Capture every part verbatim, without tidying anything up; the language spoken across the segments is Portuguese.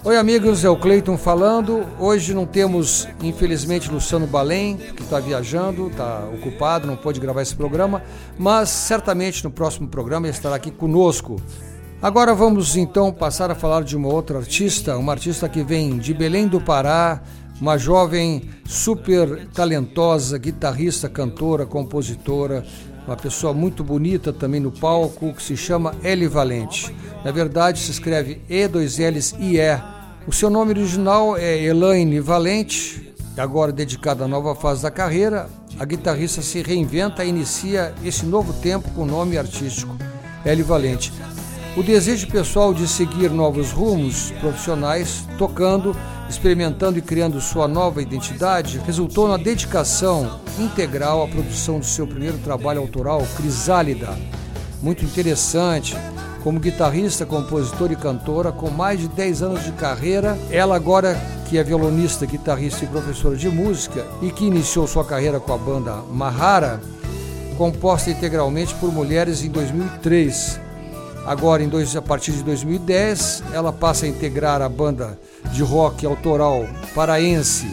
Oi amigos, é o Cleiton falando. Hoje não temos, infelizmente, Luciano Balém, que está viajando, está ocupado, não pôde gravar esse programa, mas certamente no próximo programa ele estará aqui conosco. Agora vamos então passar a falar de uma outra artista, uma artista que vem de Belém do Pará, uma jovem super talentosa, guitarrista, cantora, compositora, uma pessoa muito bonita também no palco, que se chama Ely Valente. Na verdade se escreve E, dois L's e E. O seu nome original é Elaine Valente, agora dedicada à nova fase da carreira. A guitarrista se reinventa e inicia esse novo tempo com o nome artístico, Ely Valente. O desejo pessoal de seguir novos rumos profissionais, tocando, experimentando e criando sua nova identidade, resultou na dedicação integral à produção do seu primeiro trabalho autoral, Crisálida. Muito interessante. Como guitarrista, compositora e cantora, com mais de dez anos de carreira, ela agora que é violonista, guitarrista e professora de música e que iniciou sua carreira com a banda Mahara, composta integralmente por mulheres em dois mil e três. Agora, em dois, a partir de dois mil e dez, ela passa a integrar a banda de rock autoral paraense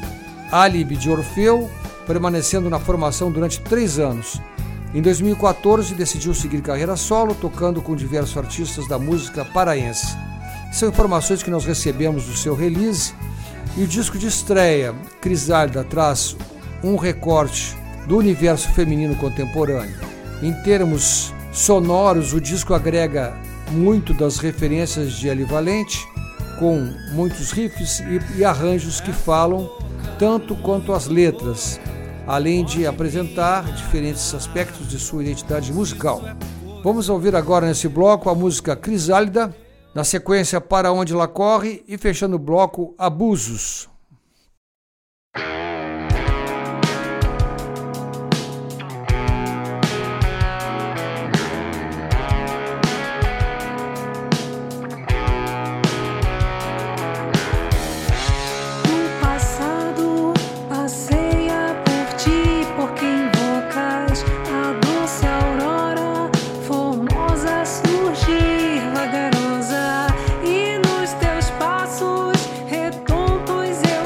Álibi de Orfeu, permanecendo na formação durante três anos. Em dois mil e quatorze, decidiu seguir carreira solo, tocando com diversos artistas da música paraense. São informações que nós recebemos do seu release. E o disco de estreia, Crisálida, traz um recorte do universo feminino contemporâneo. Em termos sonoros, o disco agrega muito das referências de Ely Valente, com muitos riffs e, e arranjos que falam tanto quanto as letras, além de apresentar diferentes aspectos de sua identidade musical. Vamos ouvir agora nesse bloco a música Crisálida, na sequência Para Onde Ela Corre e fechando o bloco Abusos. Vagarosa, e nos teus passos retontos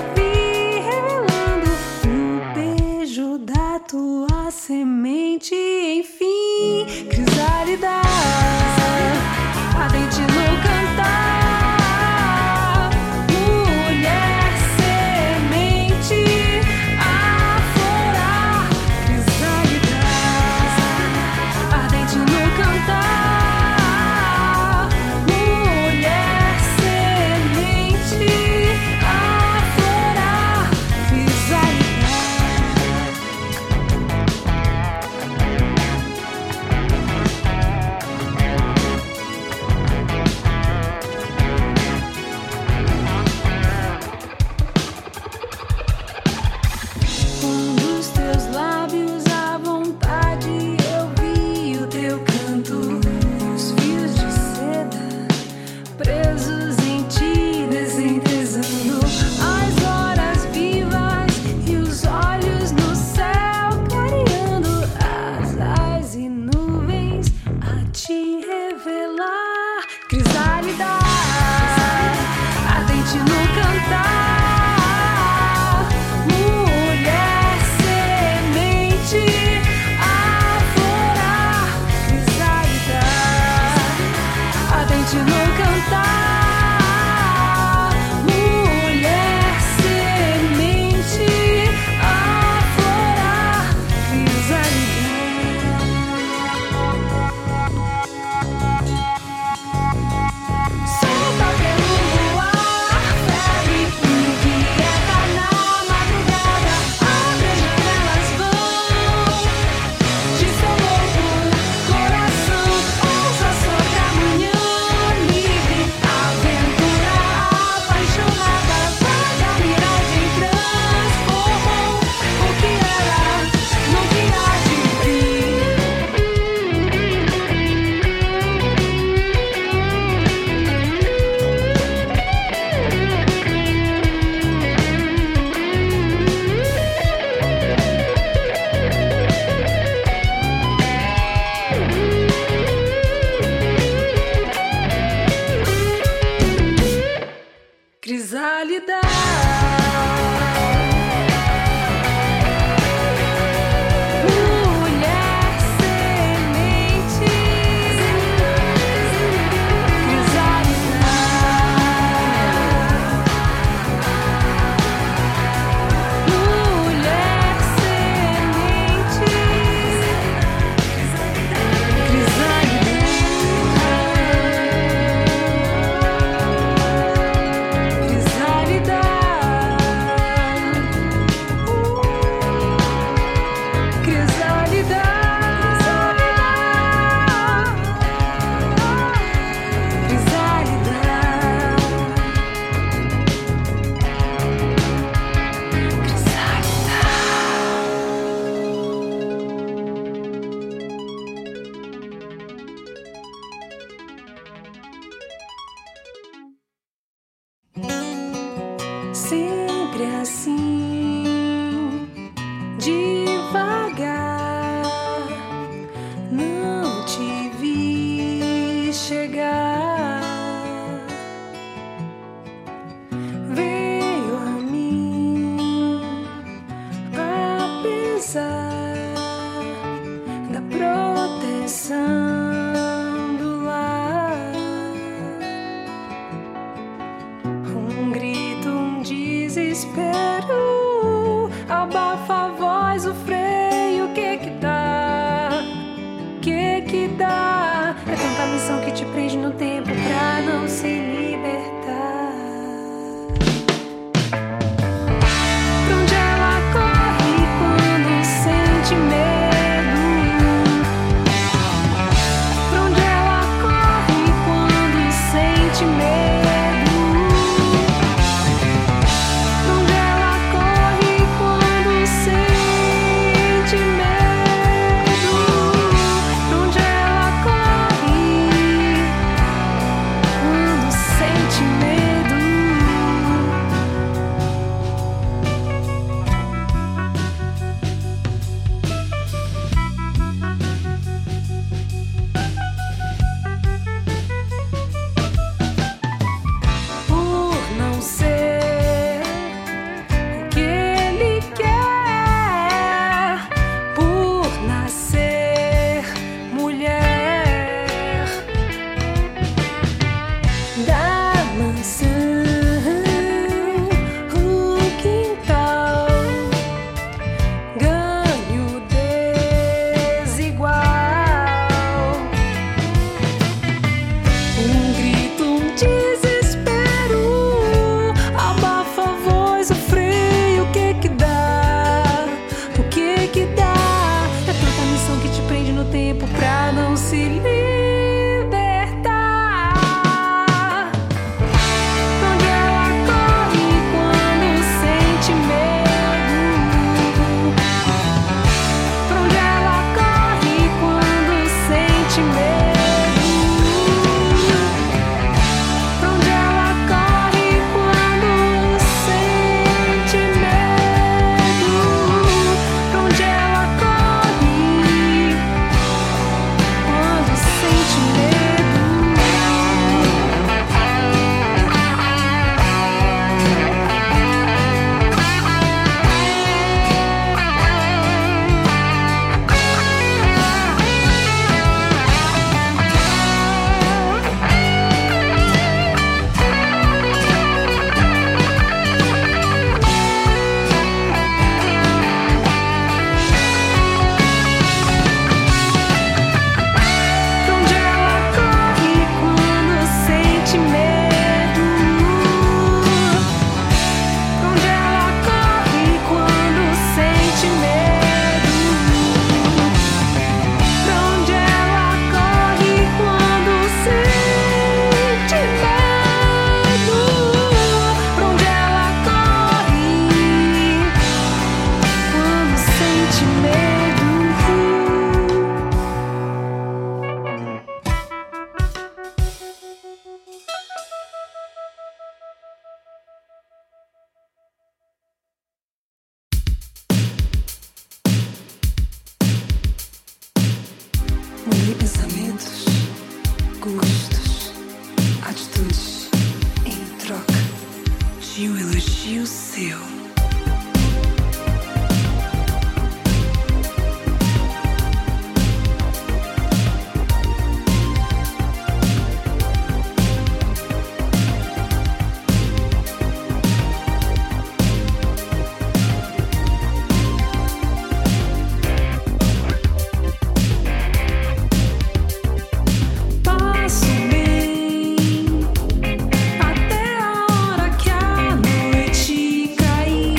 Até a hora que a noite cair.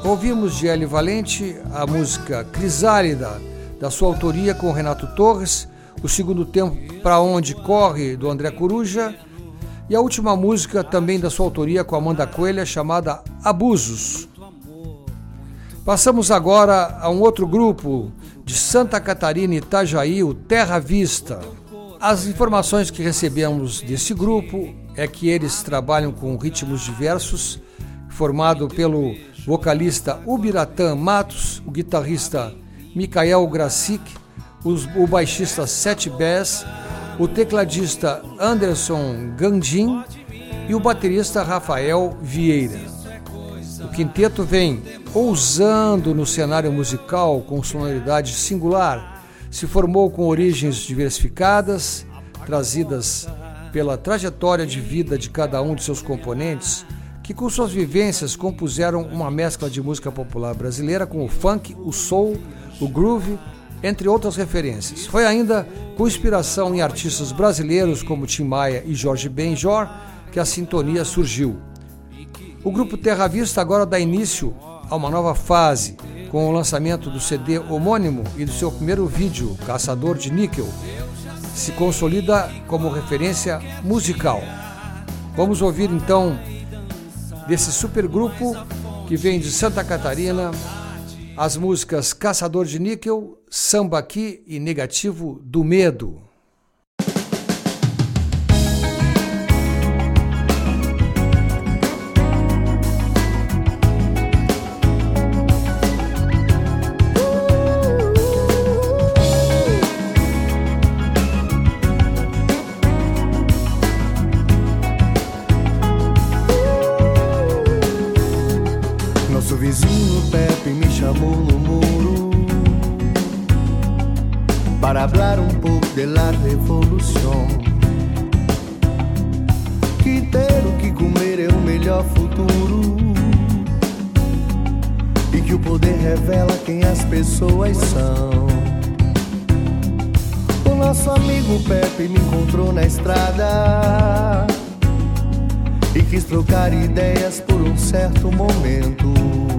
Ouvimos de Hélio Valente a música Crisálida, da sua autoria com Renato Torres, o segundo tempo Pra Onde Corre, do André Coruja, e a última música também da sua autoria com Amanda Coelha, chamada Abusos. Passamos agora a um outro grupo de Santa Catarina e Itajaí, o Terra Vista. As informações que recebemos desse grupo é que eles trabalham com ritmos diversos, formado pelo vocalista Ubiratã Matos, o guitarrista Micael Gracic, o baixista Sete Bess, o tecladista Anderson Gandim e o baterista Rafael Vieira. O quinteto vem ousando no cenário musical com sonoridade singular, se formou com origens diversificadas, trazidas pela trajetória de vida de cada um de seus componentes, que com suas vivências compuseram uma mescla de música popular brasileira com o funk, o soul, o groove, entre outras referências. Foi ainda com inspiração em artistas brasileiros como Tim Maia e Jorge Benjor que a sintonia surgiu. O grupo Terra Vista agora dá início a uma nova fase, com o lançamento do C D homônimo e do seu primeiro vídeo, Caçador de Níquel, se consolida como referência musical. Vamos ouvir então desse supergrupo que vem de Santa Catarina as músicas Caçador de Níquel, Samba Aqui e Negativo do Medo. Para hablar un poco de la revolución, que ter o que comer é o melhor futuro, e que o poder revela quem as pessoas são. O nosso amigo Pepe me encontrou na estrada e quis trocar ideias por um certo momento,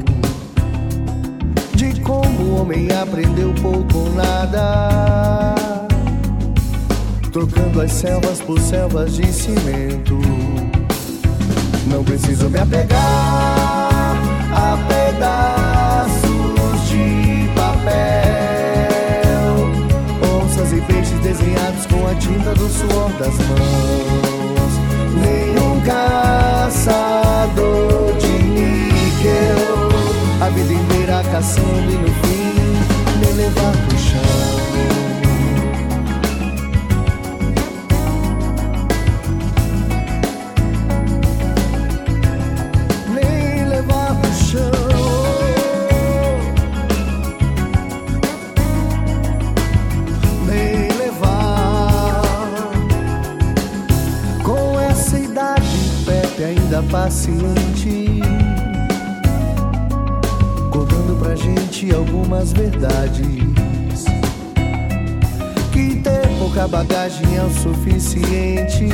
de como o homem aprendeu pouco ou nada, trocando as selvas por selvas de cimento. Não preciso me apegar a pedaços de papel, onças e peixes desenhados com a tinta do suor das mãos. Nenhum caçador de níquel, a vida inteira caçando e no fim me levar pro chão. Me levar pro chão. Me levar. Com essa idade, Pepe ainda paciente, pra gente algumas verdades, que ter pouca bagagem é o suficiente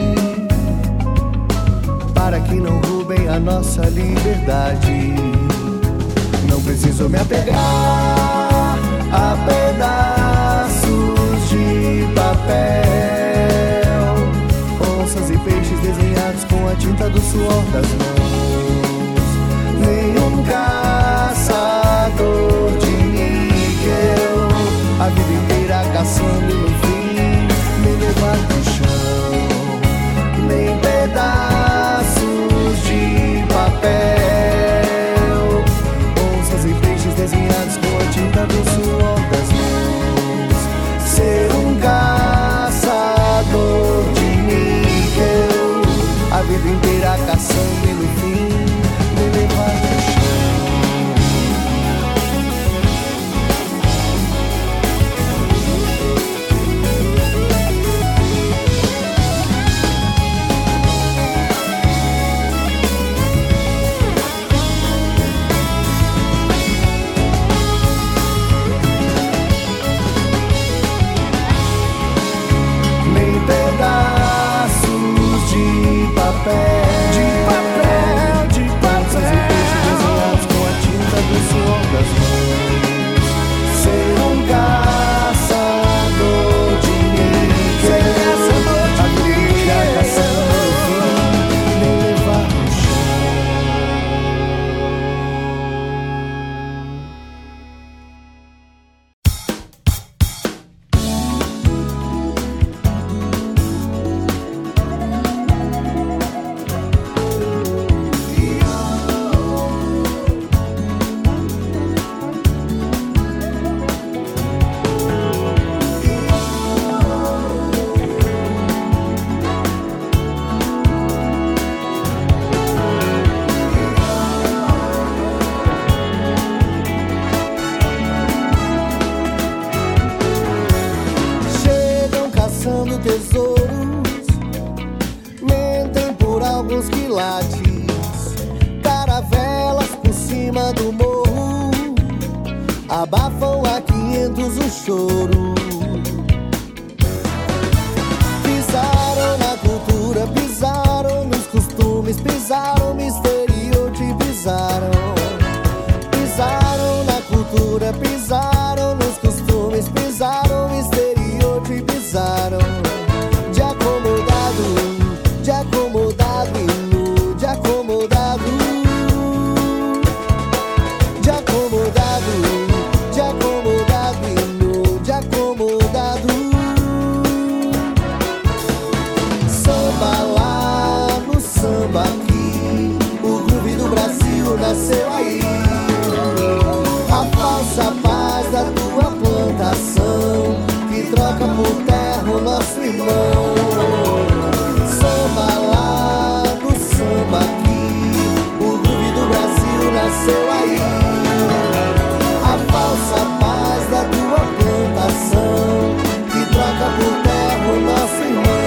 para que não roubem a nossa liberdade. Não preciso me apegar a pedaços de papel, onças e peixes desenhados com a tinta do suor das mãos. Nenhum caçador de níquel, a vida inteira caçando e no fim me levar pro chão. Nem pedaços de papel, onças e peixes desenhados com a tinta do suor das mãos. Ser um caçador de níquel, a vida inteira caçando e no fim quilates, caravelas por cima do morro, abafam a quinhentos o choro. Pisaram na cultura, pisaram nos costumes, pisaram no estereotipizaram. Pisaram na cultura, pisaram nos costumes, pisaram no estereotipizaram. De acomodado, de acomodado e nu, de acomodado, de acomodado, de acomodado e nu, de acomodado. Samba lá no samba aqui, o groove do Brasil nasceu aí. A falsa paz da tua plantação, que troca por terra o nosso irmão. Samba lá no samba aqui, o groove do Brasil nasceu aí. A falsa paz da tua plantação, que troca por terra o nosso irmão.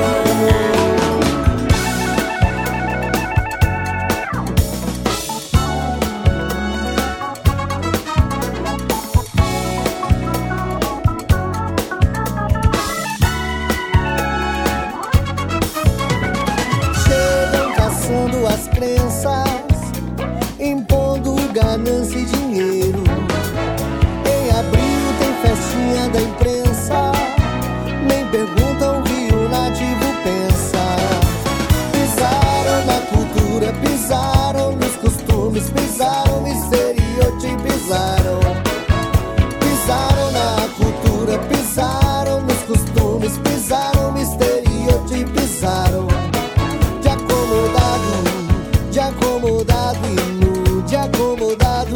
As crenças, impondo ganância e dinheiro. Em abril tem festinha da imprensa, nem perguntam o que o nativo pensa. Pisaram na cultura, pisaram nos costumes, pisaram no estereotipizaram. Pisaram na cultura, pisaram nos costumes, pisaram no estereotipizaram. De acomodado e nu, de acomodado,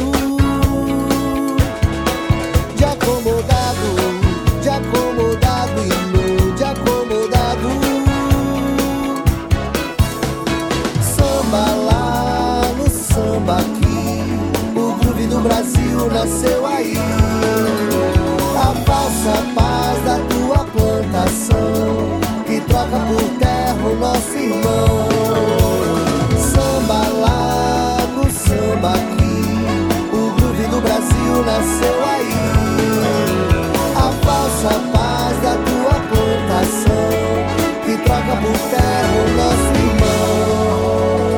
de acomodado, de acomodado e nu, de acomodado. Samba lá no samba aqui, o groove do Brasil nasceu aí. A falsa paz da tua plantação, que troca por terra o nosso irmão. Samba lá no samba aqui, o groove do Brasil nasceu aí. A falsa paz da tua plantação, que troca por terra o nosso irmão.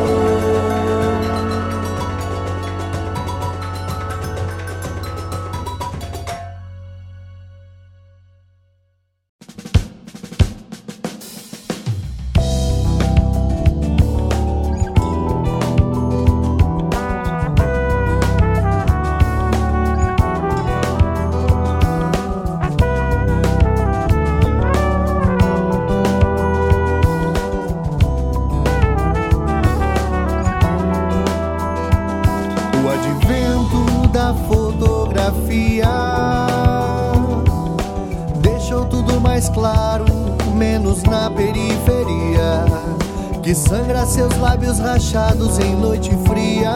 Deixou tudo mais claro, menos na periferia, que sangra seus lábios rachados em noite fria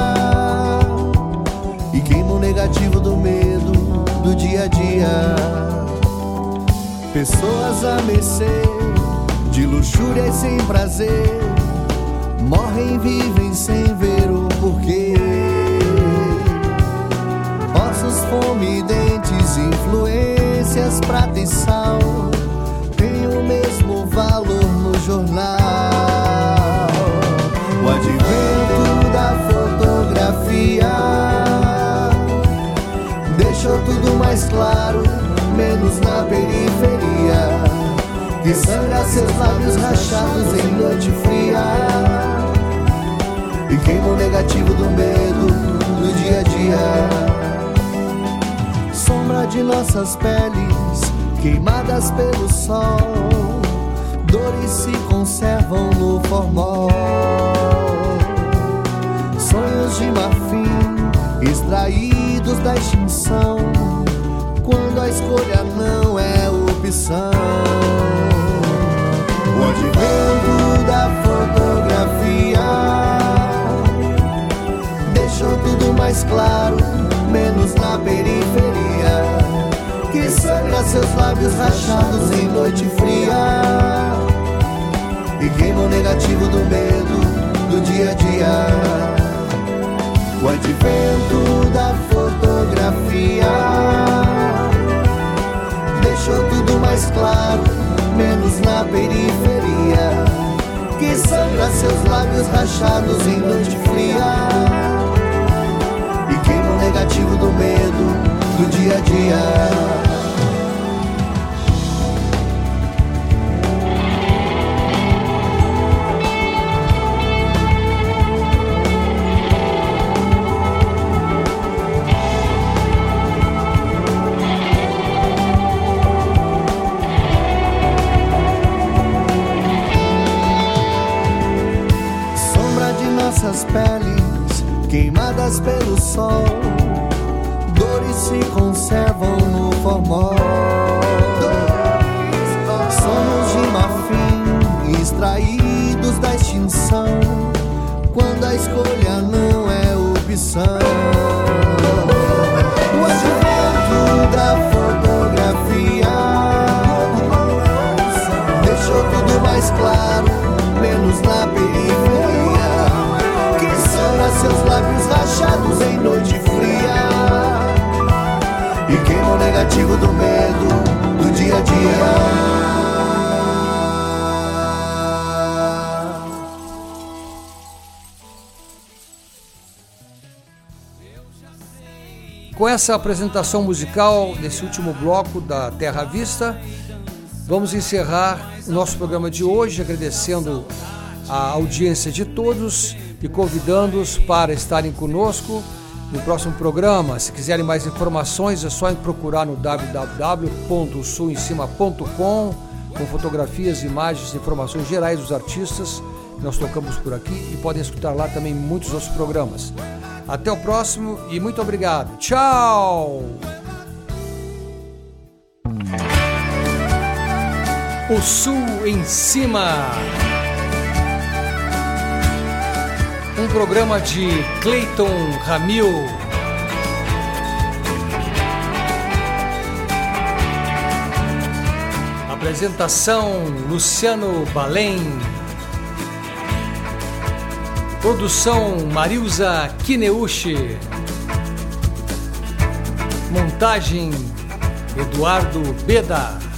e queima o negativo do medo do dia a dia. Pessoas a mercê de luxúria e sem prazer, morrem e vivem sem ver o porquê. Ossos, fome, dentes, influências, prata e sal, tem o mesmo valor no jornal. O advento da fotografia deixou tudo mais claro, menos na periferia, que sangra seus lábios rachados em noite fria e queima o negativo do medo do dia a dia. Sombra de nossas peles queimadas pelo sol, dores se conservam no formol. Sonhos de marfim extraídos da extinção, quando a escolha não é opção. O advento da fotografia deixou tudo mais claro, menos na periferia, que sangra seus lábios rachados em noite fria e queima o negativo do medo do dia a dia. O advento da fotografia deixou tudo mais claro, menos na periferia, que sangra seus lábios rachados em noite fria e queima o negativo do medo do dia a dia. Nossas peles queimadas pelo sol, dores se conservam no formol. Somos de marfim extraídos da extinção, quando a escolha não é opção. O advento da fotografia deixou tudo mais claro, menos na periferia, seus lábios rachados em noite fria e queima o negativo do medo do dia a dia. Com essa apresentação musical desse último bloco da Terra à Vista, vamos encerrar o nosso programa de hoje, agradecendo a audiência de todos e convidando-os para estarem conosco no próximo programa. Se quiserem mais informações, é só procurar no w w w ponto sul em cima ponto com, com fotografias, imagens, informações gerais dos artistas que nós tocamos por aqui, e podem escutar lá também muitos outros programas. Até o próximo e muito obrigado. Tchau! O Sul em Cima. Um programa de Cleiton Ramil. Apresentação Luciano Balém. Produção Marilza Kineuchi. Montagem Eduardo Beda.